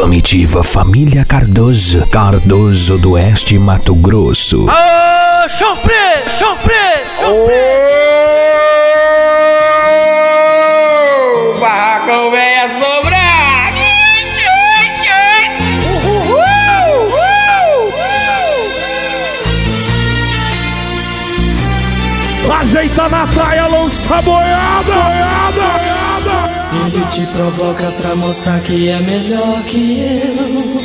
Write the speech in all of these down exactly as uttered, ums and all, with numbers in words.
Comitiva Família Cardoso, Cardoso do Oeste, Mato Grosso. Ô, chão preto, chão preto, chão preto. O barracão vem assombrar. Ajeita na praia, lança a boiada, boiada. Ele te provoca pra mostrar que é melhor que eu.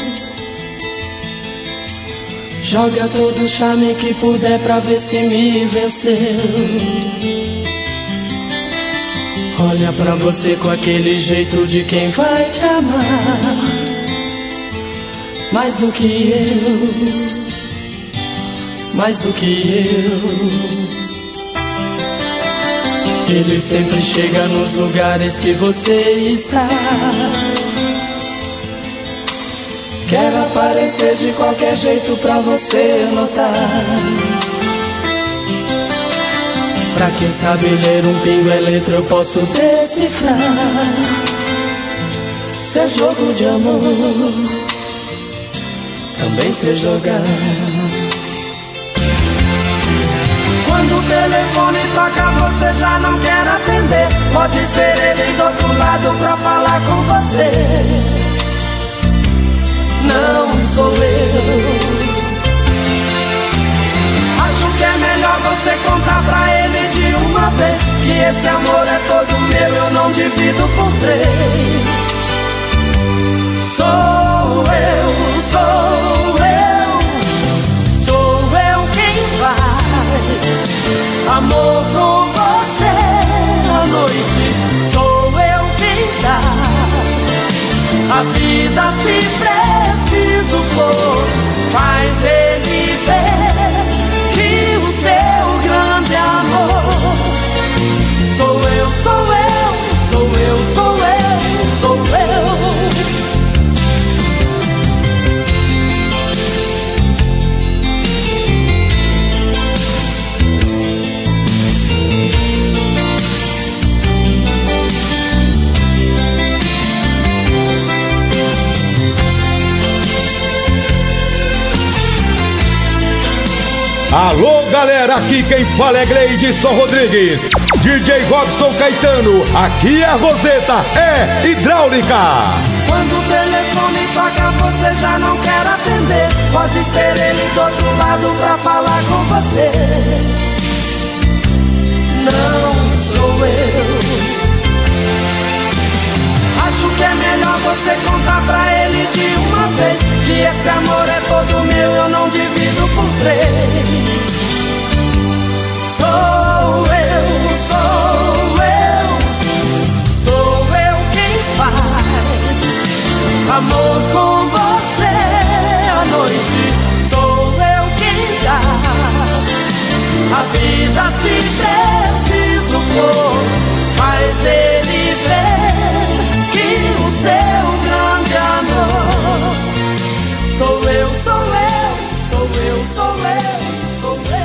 Joga todo o charme que puder pra ver se me venceu. Olha pra você com aquele jeito de quem vai te amar mais do que eu, mais do que eu. Ele sempre chega nos lugares que você está. Quer aparecer de qualquer jeito pra você notar. Pra quem sabe ler um pingo é letra, eu posso decifrar. Se é jogo de amor, também sei jogar. Quando o telefone toca, você já não quer atender. Pode ser ele do outro lado pra falar com você. Não sou eu. Acho que é melhor você contar pra ele de uma vez que esse amor é todo meu, eu não divido por três. Sou eu, sou eu, sou eu quem faz amor com você à noite. Sou eu quem dá a vida se preciso for. Faz ele ver que o seu grande amor sou eu, sou eu, sou eu, sou eu, sou eu. Alô, galera, aqui quem fala é Gleidson Rodrigues, D J Robson Caetano, aqui é a Roseta, é hidráulica. Quando o telefone toca, você já não quer atender. Pode ser ele do outro lado pra falar com você. Não sou eu. Acho que é melhor você contar pra ele de uma vez que esse amor é todo meu, eu não divido por três. Sou eu, sou eu, sou eu quem faz amor com você à noite. Sou eu quem dá a vida se preciso for. Faz ele ver que o seu grande amor sou eu, sou eu, sou eu, sou eu, sou eu.